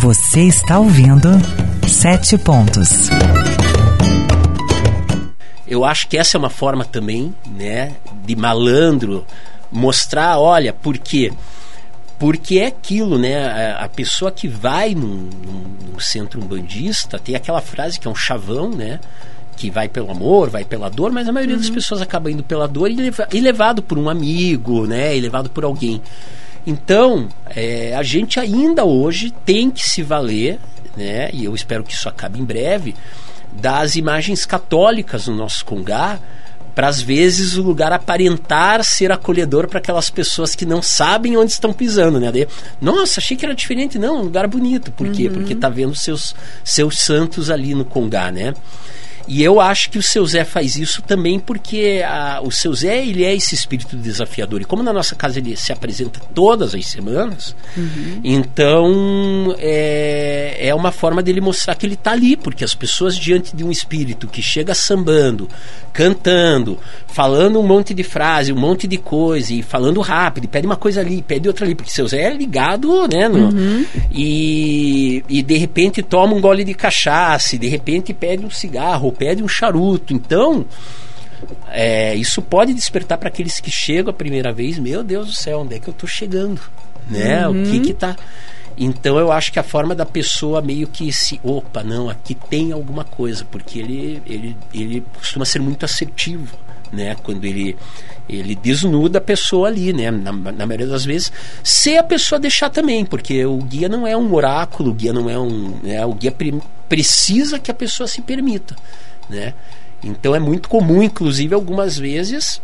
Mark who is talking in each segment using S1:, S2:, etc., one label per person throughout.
S1: Você está ouvindo 7 Pontos.
S2: Eu acho que essa é uma forma também, né, de malandro mostrar, olha, por quê? Porque é aquilo, né? A pessoa que vai num centro umbandista tem aquela frase que é um chavão, né? Que vai pelo amor, vai pela dor, mas a maioria das pessoas acaba indo pela dor e levado por um amigo, né? E levado por alguém. Então, a gente ainda hoje tem que se valer, né? E eu espero que isso acabe em breve, das imagens católicas no nosso congá, para às vezes o lugar aparentar ser acolhedor para aquelas pessoas que não sabem onde estão pisando, né? Daí, nossa, achei que era diferente. Não, um lugar bonito. Por quê? Porque tá vendo seus santos ali no congá, né? E eu acho que o Seu Zé faz isso também porque o Seu Zé, ele é esse espírito desafiador. E como na nossa casa ele se apresenta todas as semanas, então é uma forma dele mostrar que ele está ali, porque as pessoas diante de um espírito que chega sambando, cantando, falando um monte de frase, um monte de coisa, e falando rápido, pede uma coisa ali, pede outra ali, porque Seu Zé é ligado, né? E de repente toma um gole de cachaça, e de repente pede um cigarro, pede um charuto. Então isso pode despertar para aqueles que chegam a primeira vez, meu Deus do céu, onde é que eu estou chegando, né? O que tá... Então eu acho que a forma da pessoa meio que opa, não, aqui tem alguma coisa, porque ele costuma ser muito assertivo, né? Quando ele desnuda a pessoa ali, né? Na maioria das vezes, se a pessoa deixar também, porque o guia não é um oráculo, o guia não é o guia precisa que a pessoa se permita, né? Então é muito comum, inclusive algumas vezes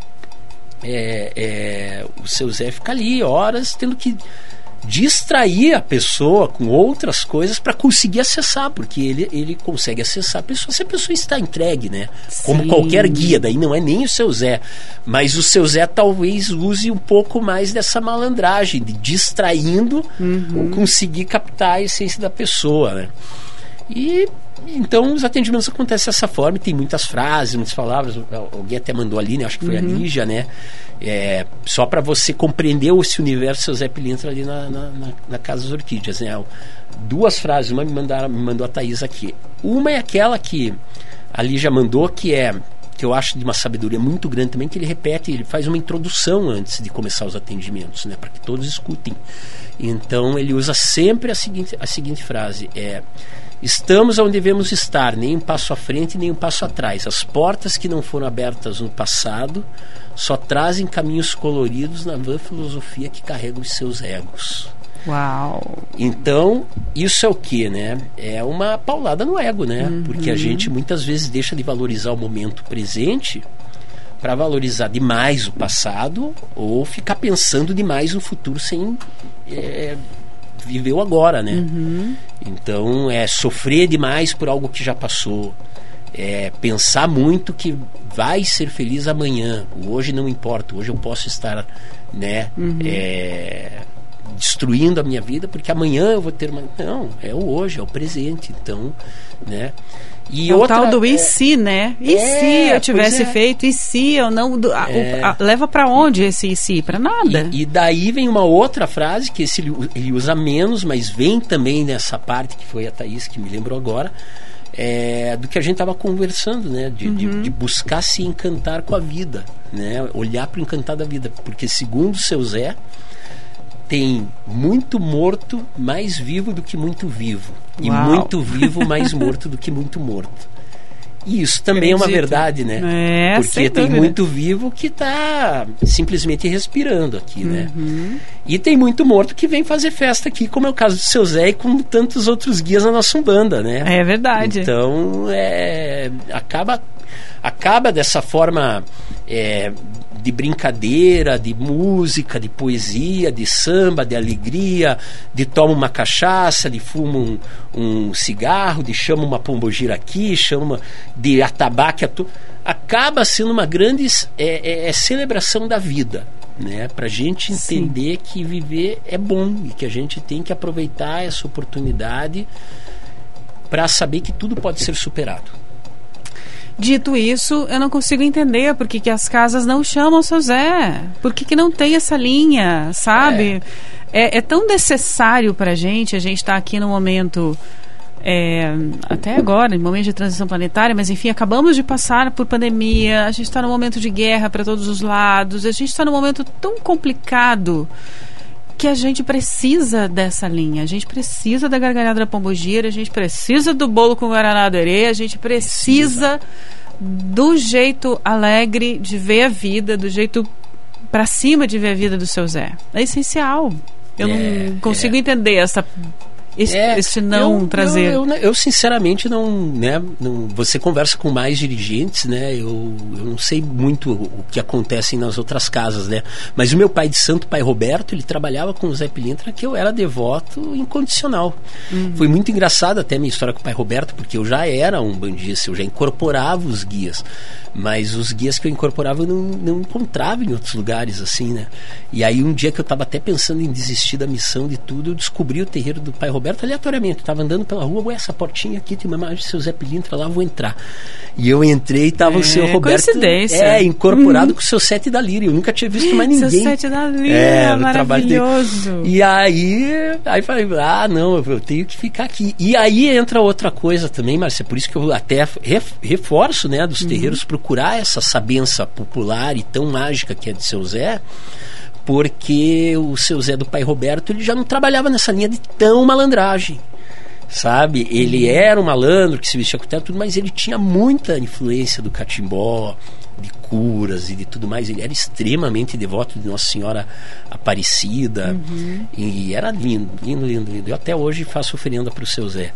S2: o Seu Zé fica ali horas tendo que distrair a pessoa com outras coisas para conseguir acessar, porque ele consegue acessar a pessoa se a pessoa está entregue, né? Sim. Como qualquer guia, daí não é nem o Seu Zé, mas o Seu Zé talvez use um pouco mais dessa malandragem de distraindo ou conseguir captar a essência da pessoa, né? E então os atendimentos acontecem dessa forma, e tem muitas frases, muitas palavras. Alguém até mandou ali, né? Acho que foi a Lígia, né? Só para você compreender esse universo, Seu Zé Pilintra ali na Casa das Orquídeas, né? 2 frases, uma me mandou a Thaís aqui. Uma é aquela que a Lígia mandou, que eu acho de uma sabedoria muito grande também, que ele repete, ele faz uma introdução antes de começar os atendimentos, né? Para que todos escutem. Então ele usa sempre a seguinte frase: estamos onde devemos estar, nem um passo à frente, nem um passo atrás. As portas que não foram abertas no passado só trazem caminhos coloridos na vã filosofia que carrega os seus egos.
S3: Uau!
S2: Então, isso é o quê, né? É uma paulada no ego, né? Porque a gente muitas vezes deixa de valorizar o momento presente para valorizar demais o passado ou ficar pensando demais no futuro sem viver o agora, né? Então, sofrer demais por algo que já passou, pensar muito que vai ser feliz amanhã, o hoje não importa, hoje eu posso estar, né, destruindo a minha vida porque amanhã eu vou ter uma... Não, é o hoje, é o presente. Então, né? E
S3: o tal do e se, né? E se eu tivesse feito? E se eu não... leva para onde esse e se? Para nada.
S2: E daí vem uma outra frase que ele usa menos, mas vem também nessa parte que foi a Thaís que me lembrou agora, do que a gente estava conversando, né? De buscar se encantar com a vida, né? Olhar para o encantar da vida, porque segundo Seu Zé, tem muito morto mais vivo do que muito vivo. E muito vivo mais morto do que muito morto. E isso também é uma verdade, né? Porque tem muito vivo que está simplesmente respirando aqui, né? E tem muito morto que vem fazer festa aqui, como é o caso do Seu Zé e como tantos outros guias na nossa Umbanda, né?
S3: É verdade.
S2: Então, acaba dessa forma de brincadeira, de música, de poesia, de samba, de alegria, de toma uma cachaça, de fuma um cigarro, de chama uma pombogira aqui, de atabaque, acaba sendo uma grande celebração da vida, né? Pra gente entender que viver é bom e que a gente tem que aproveitar essa oportunidade para saber que tudo pode ser superado.
S3: Dito isso, eu não consigo entender por que as casas não chamam o seu Zé. Por que não tem essa linha, sabe? É tão necessário pra gente. A gente tá aqui no momento... até agora, em momento de transição planetária, mas enfim, acabamos de passar por pandemia, a gente está num momento de guerra para todos os lados, a gente está num momento tão complicado que a gente precisa dessa linha, a gente precisa da gargalhada da pombogira, a gente precisa do bolo com guaraná aderê, a gente precisa do jeito alegre de ver a vida, do jeito para cima de ver a vida do seu Zé. É essencial. Eu não consigo entender esse não trazer.
S2: Eu sinceramente não, né? Você conversa com mais dirigentes, né? Eu não sei muito o que acontece nas outras casas, né? Mas o meu pai de santo, pai Roberto, ele trabalhava com o Zé Pilintra, que eu era devoto incondicional. Foi muito engraçado até a minha história com o pai Roberto, porque eu já era um bandista, eu já incorporava os guias. Mas os guias que eu incorporava eu não encontrava em outros lugares, assim, né? E aí um dia que eu estava até pensando em desistir da missão de tudo, eu descobri o terreiro do pai Roberto aleatoriamente. Eu estava andando pela rua, essa portinha aqui tem uma imagem do seu Zé Pilintra lá, vou entrar. E eu entrei e estava o seu Roberto incorporado com o seu Sete da Líria. Eu nunca tinha visto mais ninguém.
S3: Seu Sete da Líria, maravilhoso.
S2: E aí falei, não, eu tenho que ficar aqui. E aí entra outra coisa também, Márcia, por isso que eu até reforço, né, dos terreiros procurar essa sabença popular e tão mágica que é de seu Zé, porque o seu Zé do pai Roberto, ele já não trabalhava nessa linha de tão malandragem, sabe? Ele era um malandro que se vestia com terno, tudo, mas ele tinha muita influência do catimbó, de curas e de tudo mais. Ele era extremamente devoto de Nossa Senhora Aparecida, e era lindo. Eu até hoje faço oferenda para o seu Zé.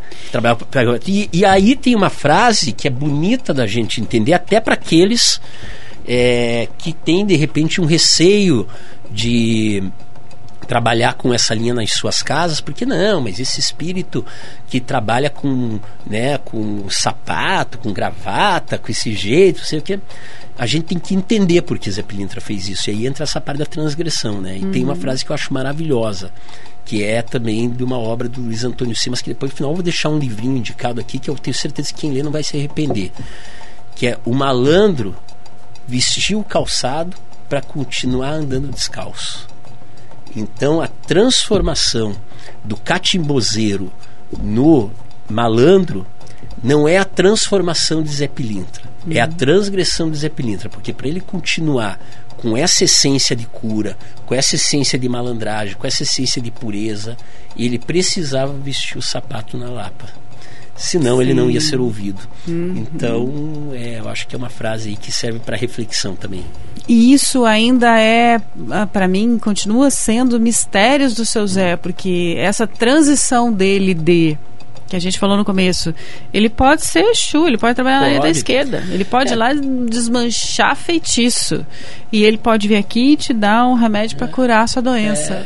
S2: E aí tem uma frase que é bonita da gente entender, até para aqueles que têm de repente um receio de trabalhar com essa linha nas suas casas, porque não, mas esse espírito que trabalha com, né, com sapato, com gravata, com esse jeito, não sei o que, a gente tem que entender por que Zé Pilintra fez isso. E aí entra essa parte da transgressão, né? E tem uma frase que eu acho maravilhosa, que é também de uma obra do Luiz Antônio Simas, que depois no final eu vou deixar um livrinho indicado aqui, que eu tenho certeza que quem lê não vai se arrepender, que é: o malandro vestiu o calçado para continuar andando descalço. Então a transformação do catimbozeiro no malandro não é a transformação de Zé Pilintra, é a transgressão de Zé Pilintra, porque para ele continuar com essa essência de cura, com essa essência de malandragem, com essa essência de pureza, ele precisava vestir o sapato na lapa. Senão ele não ia ser ouvido. Então, eu acho que é uma frase aí que serve para reflexão também.
S3: E isso ainda para mim, continua sendo mistérios do seu Zé, porque essa transição dele que a gente falou no começo, ele pode ser Exu, ele pode trabalhar na área da esquerda, ele pode ir lá desmanchar feitiço, e ele pode vir aqui e te dar um remédio para curar a sua doença.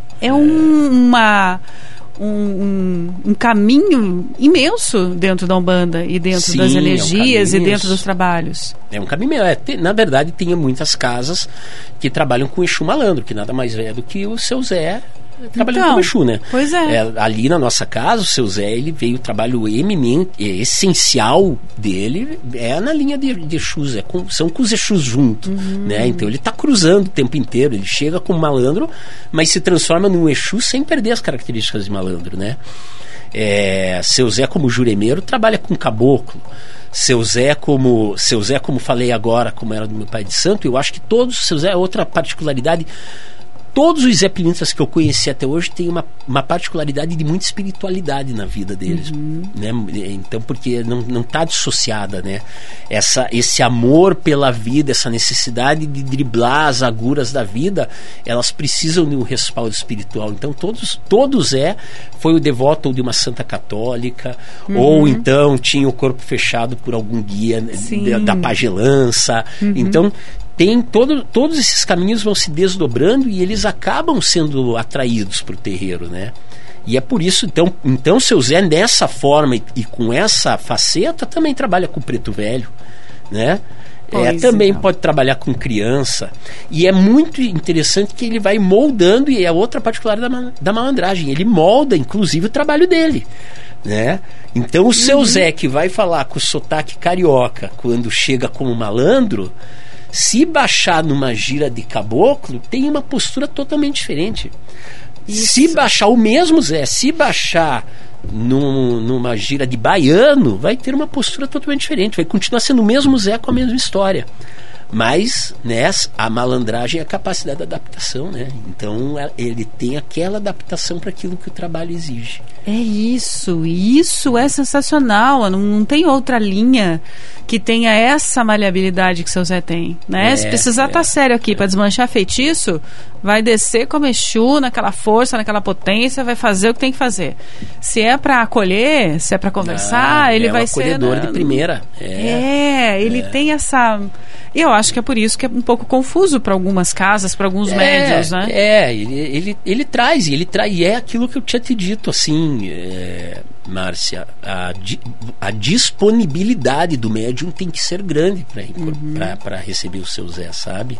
S3: Um caminho imenso dentro da Umbanda e dentro das energias e dentro dos trabalhos.
S2: É um caminho. Na verdade, tem muitas casas que trabalham com Exu malandro, que nada mais é do que o seu Zé trabalhando com Exu, né?
S3: Pois é.
S2: Ali na nossa casa, o seu Zé, ele veio, o trabalho essencial dele é na linha de Exus, são com os Exus junto, né? Então ele está cruzando o tempo inteiro, ele chega como malandro, mas se transforma num Exu sem perder as características de malandro, né? Seu Zé como juremeiro trabalha com caboclo. Seu Zé como falei agora, como era do meu pai de santo, eu acho que seu Zé é outra particularidade. Todos os Zé Pilintras que eu conheci até hoje têm uma particularidade de muita espiritualidade na vida deles, né? Então, porque não está dissociada, né? Esse amor pela vida, essa necessidade de driblar as agruras da vida, elas precisam de um respaldo espiritual. Então todos foi o devoto ou de uma santa católica, ou então tinha o corpo fechado por algum guia da pagelança. Então todos esses caminhos vão se desdobrando e eles acabam sendo atraídos para o terreiro, né? E é por isso, então seu Zé, dessa forma e com essa faceta, também trabalha com preto velho, né? Também pode trabalhar com criança. E é muito interessante que ele vai moldando, e é outra particularidade da malandragem, ele molda inclusive o trabalho dele, né? Então o seu Zé que vai falar com o sotaque carioca quando chega como malandro, se baixar numa gira de caboclo, tem uma postura totalmente diferente. Se baixar o mesmo Zé, se baixar numa gira de baiano, vai ter uma postura totalmente diferente, vai continuar sendo o mesmo Zé com a mesma história. Mas, né, a malandragem é a capacidade de adaptação, né? Então ele tem aquela adaptação para aquilo que o trabalho exige.
S3: É isso é sensacional. Não tem outra linha que tenha essa maleabilidade que seu Zé tem, né? Se precisar estar sério aqui para desmanchar feitiço, vai descer com Exu naquela força, naquela potência, vai fazer o que tem que fazer. Se é para acolher, se é para conversar, ele vai ser
S2: acolhedor de primeira.
S3: Ele tem essa... Eu acho que é por isso que é um pouco confuso para algumas casas, para alguns médios, né?
S2: Ele traz, e é aquilo que eu tinha te dito, assim, Márcia, a disponibilidade do médium tem que ser grande para receber o seu Zé, sabe?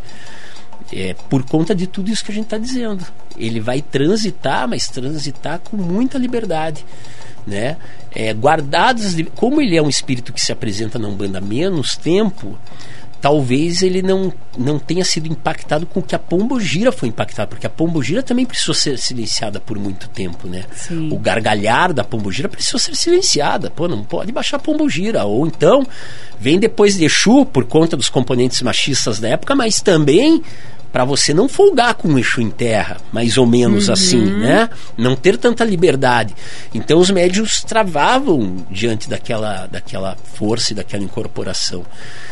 S2: Por conta de tudo isso que a gente está dizendo. Ele vai transitar, mas transitar com muita liberdade, né? Guardadas, como ele é um espírito que se apresenta na Umbanda há menos tempo, talvez ele não tenha sido impactado com o que a Pombogira foi impactada, porque a Pombogira também precisou ser silenciada por muito tempo, né?
S3: Sim.
S2: O gargalhar da Pombogira precisou ser silenciada. Pô, não pode baixar a Pombogira. Ou então, vem depois de Exu, por conta dos componentes machistas da época, mas também para você não folgar com o Exu em terra, mais ou menos assim, né? Não ter tanta liberdade. Então os médiuns travavam diante daquela força e daquela incorporação.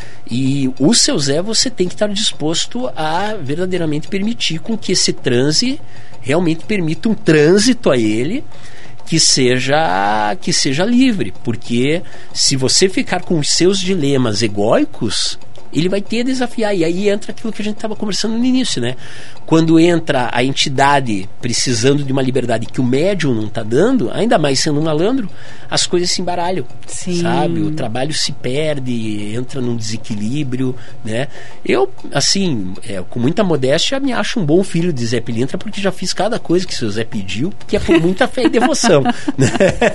S2: E o seu Zé, você tem que estar disposto a verdadeiramente permitir com que esse transe realmente permita um trânsito a ele que seja livre. Porque se você ficar com os seus dilemas egóicos, ele vai ter a desafiar. E aí entra aquilo que a gente estava conversando no início, né? Quando entra a entidade precisando de uma liberdade que o médium não está dando, ainda mais sendo um malandro, as coisas se embaralham.
S3: Sim.
S2: Sabe? O trabalho se perde, entra num desequilíbrio, né? Eu, assim, com muita modéstia, me acho um bom filho de Zé Pilintra, porque já fiz cada coisa que o seu Zé pediu, que é por muita fé e devoção. Né?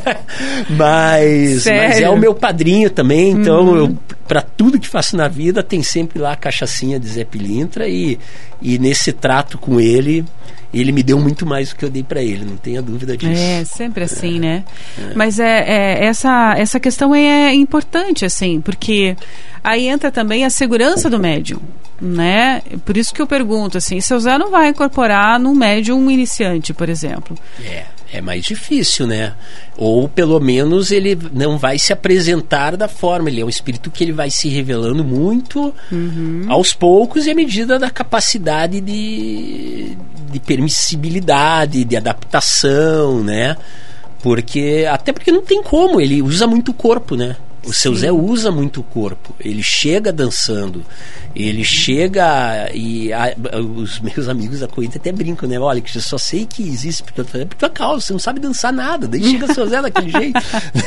S2: Mas é o meu padrinho também, então para tudo que faço na vida tem sempre lá a cachaçinha de Zé Pilintra, e nesse trato com ele me deu muito mais do que eu dei para ele, não tenha dúvida disso.
S3: Sempre assim, né? Mas essa questão é importante, assim, porque aí entra também a segurança do médium, né? Por isso que eu pergunto, assim, seu Zé não vai incorporar num médium iniciante, por exemplo.
S2: É mais difícil, né? Ou pelo menos ele não vai se apresentar da forma. Ele é um espírito que ele vai se revelando muito aos poucos, e à medida da capacidade de permissibilidade, de adaptação, né? Até porque não tem como, ele usa muito o corpo, né? O seu Zé usa muito o corpo. Ele chega dançando. Ele chega e os meus amigos da corrida até brincam, né? Olha, que eu só sei que existe por tua causa, você não sabe dançar nada. Daí chega o seu Zé daquele jeito.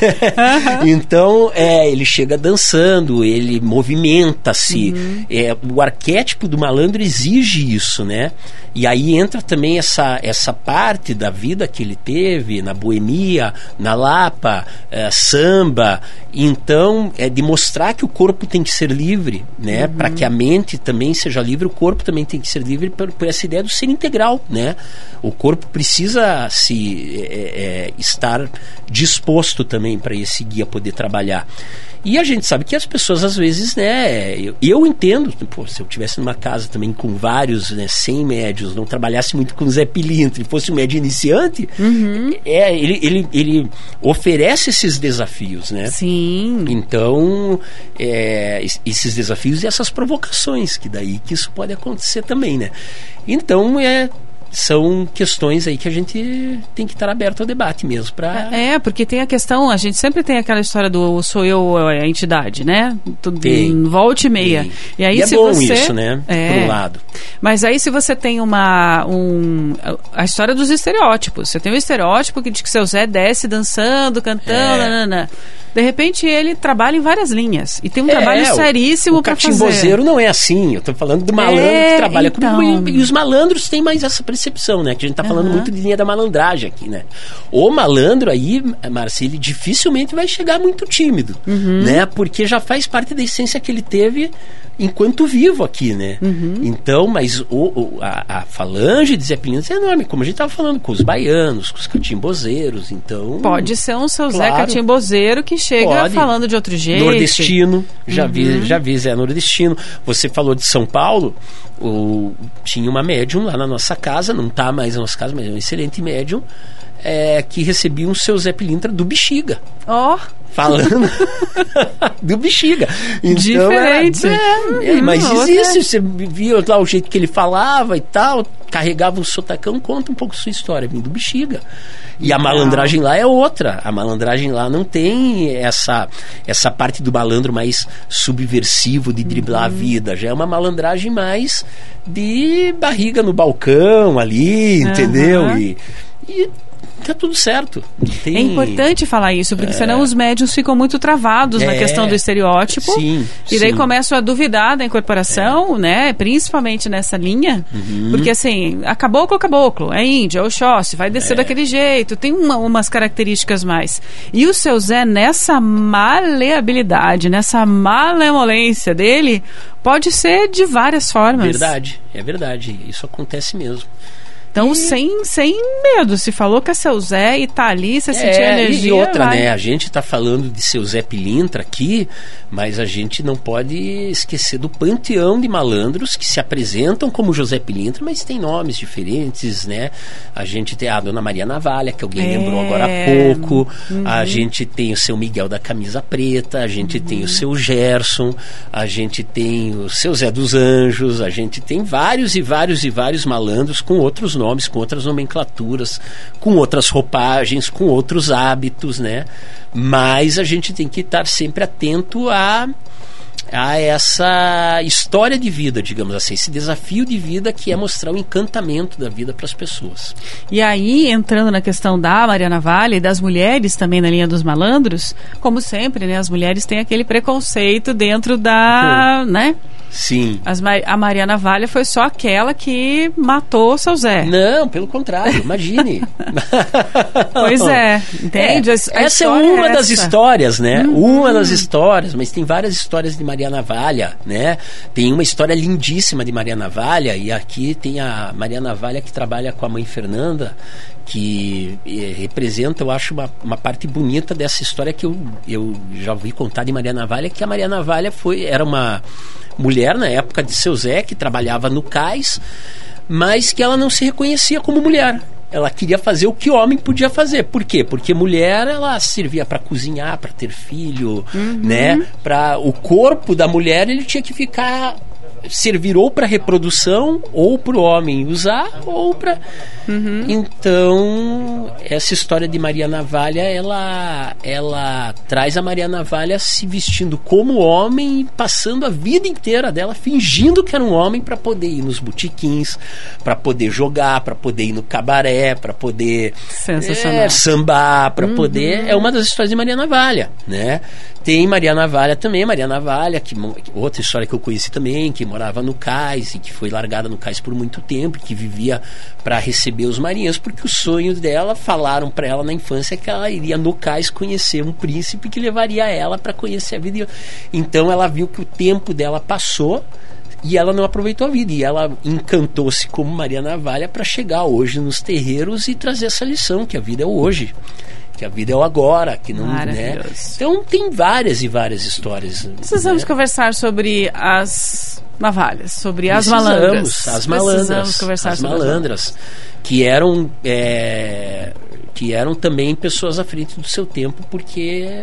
S2: Então, ele chega dançando, ele movimenta-se. O arquétipo do malandro exige isso, né? E aí entra também essa parte da vida que ele teve na boemia, na Lapa, samba. Então, de mostrar que o corpo tem que ser livre, né? Para que a mente também seja livre, o corpo também tem que ser livre por essa ideia do ser integral, né? O corpo precisa estar disposto também para esse guia poder trabalhar. E a gente sabe que as pessoas às vezes, né, eu entendo, se eu tivesse numa casa também com vários, né, 100 médios, não trabalhasse muito com o Zé Pilintra e fosse um médio iniciante, ele oferece esses desafios, né?
S3: Sim.
S2: Então, esses desafios e essas provocações, que daí que isso pode acontecer também, né? Então, são questões aí que a gente tem que estar aberto ao debate mesmo.
S3: Porque tem a questão, a gente sempre tem aquela história do sou eu a entidade, né? Volta e meia. E aí,
S2: se bom você, isso, né? Por um lado.
S3: Mas aí se você tem a história dos estereótipos. Você tem um estereótipo que diz que seu Zé desce dançando, cantando, De repente ele trabalha em várias linhas. E tem um trabalho seríssimo para fazer. O
S2: catimbozeiro não é assim. Eu estou falando do malandro que trabalha comigo. E os malandros têm mais essa percepção, né? Que a gente tá falando muito de linha da malandragem aqui, né? O malandro aí, Márcia, ele dificilmente vai chegar muito tímido, né? Porque já faz parte da essência que ele teve enquanto vivo aqui, né? Então, mas a falange de Zé Pilintra é enorme, como a gente estava falando, com os baianos, com os catimbozeiros, então...
S3: Pode ser um seu Zé catimbozeiro que chega falando de outro jeito.
S2: Nordestino, já vi Zé nordestino. Você falou de São Paulo, tinha uma médium lá na nossa casa, não está mais na nossa casa, mas é um excelente médium, que recebia um seu Zé Pilintra do Bexiga. Falando do Bexiga. Então,
S3: diferente.
S2: Mas existe, você via lá o jeito que ele falava e tal, carregava um sotacão, conta um pouco sua história, vindo do Bexiga. E a malandragem lá é outra. A malandragem lá não tem essa parte do malandro mais subversivo de driblar a vida. Já é uma malandragem mais de barriga no balcão ali, entendeu? E tá tudo certo.
S3: É importante falar isso, porque senão os médiuns ficam muito travados na questão do estereótipo. E daí começam a duvidar da incorporação, né? Principalmente nessa linha. Porque assim, a caboclo, é índio, é Oxóssi, vai descer daquele jeito, tem umas características mais. E o seu Zé, nessa maleabilidade, nessa malemolência dele, pode ser de várias formas.
S2: É verdade. Isso acontece mesmo.
S3: Então, sem medo, se falou que é seu Zé e tá ali, você sentiu energia.
S2: E outra, né? A gente tá falando de seu Zé Pilintra aqui, mas a gente não pode esquecer do panteão de malandros que se apresentam como José Pilintra, mas tem nomes diferentes, né? A gente tem a Dona Maria Navalha, que alguém lembrou agora há pouco. A gente tem o seu Miguel da Camisa Preta, a gente tem o seu Gerson, a gente tem o seu Zé dos Anjos, a gente tem vários e vários malandros com outros nomes, com outras nomenclaturas, com outras roupagens, com outros hábitos, né? Mas a gente tem que estar sempre atento a essa história de vida, digamos assim, esse desafio de vida que é mostrar o encantamento da vida para as pessoas.
S3: E aí, entrando na questão da Maria Navalha e das mulheres também na linha dos malandros, como sempre, né? As mulheres têm aquele preconceito dentro da... né?
S2: Sim.
S3: A Maria Navalha foi só aquela que matou seu Zé.
S2: Não, pelo contrário, imagine.
S3: Pois é, entende?
S2: Essa é uma das histórias, né? Uma das histórias, mas tem várias histórias de Maria Navalha, né? Tem uma história lindíssima de Maria Navalha, e aqui tem a Maria Navalha que trabalha com a mãe Fernanda, que representa, eu acho, uma parte bonita dessa história que eu já ouvi contar de Maria Navalha, que a Maria Navalha era uma mulher na época de seu Zé, que trabalhava no cais, mas que ela não se reconhecia como mulher. Ela queria fazer o que homem podia fazer. Por quê? Porque mulher, ela servia para cozinhar, para ter filho, né? O corpo da mulher, ele tinha que ficar... servir ou para reprodução, ou para o homem usar, ou para... Então, essa história de Maria Navalha, ela traz a Maria Navalha se vestindo como homem e passando a vida inteira dela fingindo que era um homem para poder ir nos botequins, para poder jogar, para poder ir no cabaré, para poder sambar, para poder... É uma das histórias de Maria Navalha, né? Tem Maria Navalha também, outra história que eu conheci também, que morava no cais e que foi largada no cais por muito tempo, que vivia para receber os marinheiros, porque o sonho dela, falaram para ela na infância que ela iria no cais conhecer um príncipe que levaria ela para conhecer a vida. Então ela viu que o tempo dela passou e ela não aproveitou a vida, e ela encantou-se como Maria Navalha para chegar hoje nos terreiros e trazer essa lição, que a vida é o hoje, que a vida é o agora, que não, né? Então tem várias e várias histórias.
S3: Precisamos conversar sobre as navalhas, sobre as malandras.
S2: As malandras, que eram também pessoas à frente do seu tempo, porque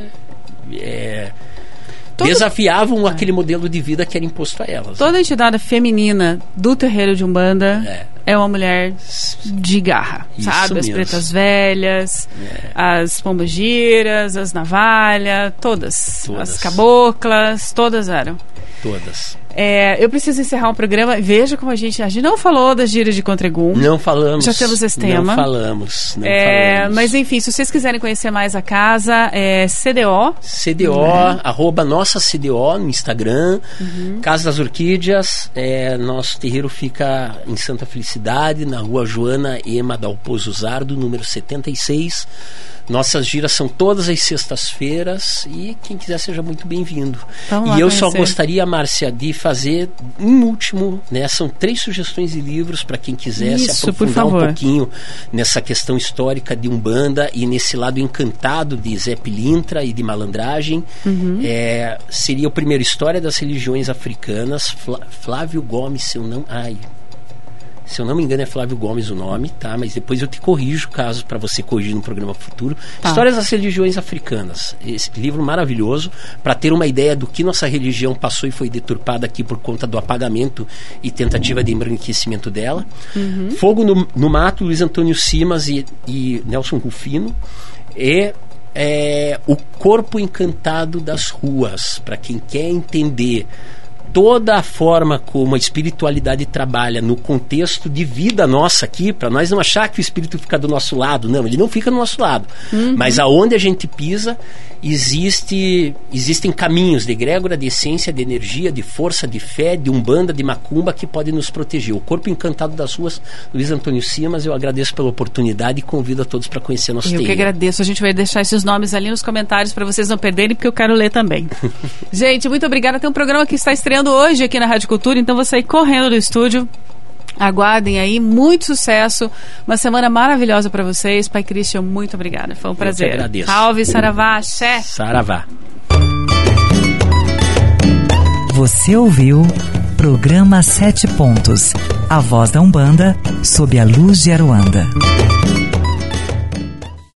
S2: desafiavam aquele modelo de vida que era imposto a elas.
S3: Toda entidade feminina do terreiro de Umbanda é uma mulher de garra, sabe? As pretas velhas, as pombagiras, as navalhas, todas. As caboclas, todas eram.
S2: Todas.
S3: Eu preciso encerrar o programa. Veja como a gente não falou das gírias de Contregum.
S2: Não falamos.
S3: Já temos esse tema.
S2: Não falamos.
S3: Mas enfim, se vocês quiserem conhecer mais a casa, CDO.
S2: @ nossa CDO no Instagram. Casa das Orquídeas. Nosso terreiro fica em Santa Felicidade, na Rua Joana Ema Dalpozo Zardo, número 76. Nossas giras são todas as sextas-feiras e quem quiser seja muito bem-vindo. E eu só gostaria, Márcia, de fazer um último, né? São 3 sugestões de livros para quem quiser se aprofundar um pouquinho nessa questão histórica de Umbanda e nesse lado encantado de Zé Pilintra e de malandragem. Seria o primeiro, História das Religiões Africanas, Flávio Gomes, se eu não me engano é Flávio Gomes o nome, tá? Mas depois eu te corrijo, caso para você corrigir no programa futuro. Histórias das Religiões Africanas. Esse livro maravilhoso para ter uma ideia do que nossa religião passou e foi deturpada aqui por conta do apagamento e tentativa de embranquecimento dela. Fogo no Mato, Luiz Antônio Simas e Nelson Rufino. O Corpo Encantado das Ruas, para quem quer entender toda a forma como a espiritualidade trabalha no contexto de vida nossa aqui, para nós não achar que o espírito fica do nosso lado. Não, ele não fica do nosso lado. Mas aonde a gente pisa, existem caminhos de egrégora, de essência, de energia, de força, de fé, de umbanda, de macumba que podem nos proteger. O Corpo Encantado das Ruas, Luiz Antônio Simas. Eu agradeço pela oportunidade e convido a todos para conhecer nosso terreiro.
S3: Eu que agradeço. A gente vai deixar esses nomes ali nos comentários para vocês não perderem, porque eu quero ler também. Gente, muito obrigada. Tem um programa que está estreando hoje aqui na Rádio Cultura, então vou sair correndo do estúdio. Aguardem aí, muito sucesso, uma semana maravilhosa para vocês. Pai Christian, muito obrigada, foi um prazer.
S2: Eu que agradeço.
S3: Salve, saravá, axé.
S2: Saravá.
S1: Você ouviu Programa 7 Pontos, a voz da Umbanda sob a luz de Aruanda.